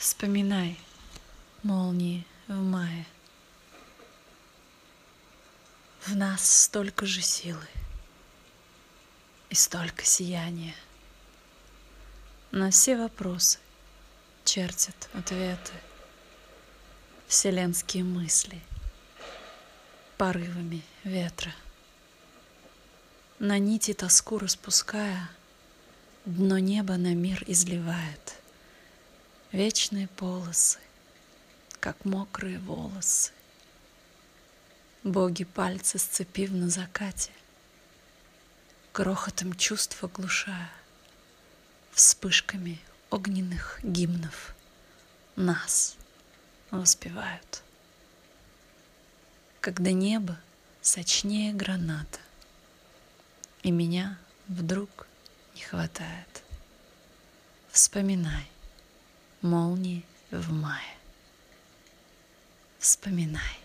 Вспоминай молнии в мае. В нас столько же силы и столько сияния. На все вопросы чертят ответы вселенские мысли порывами ветра. На нити тоску распуская, дно неба на мир изливает вечные полосы, как мокрые волосы. Боги пальцы сцепив на закате, грохотом чувств оглушая, вспышками огненных гимнов нас воспевают. Когда небо сочнее граната, и меня вдруг не хватает, вспоминай молнии в мае. Вспоминай.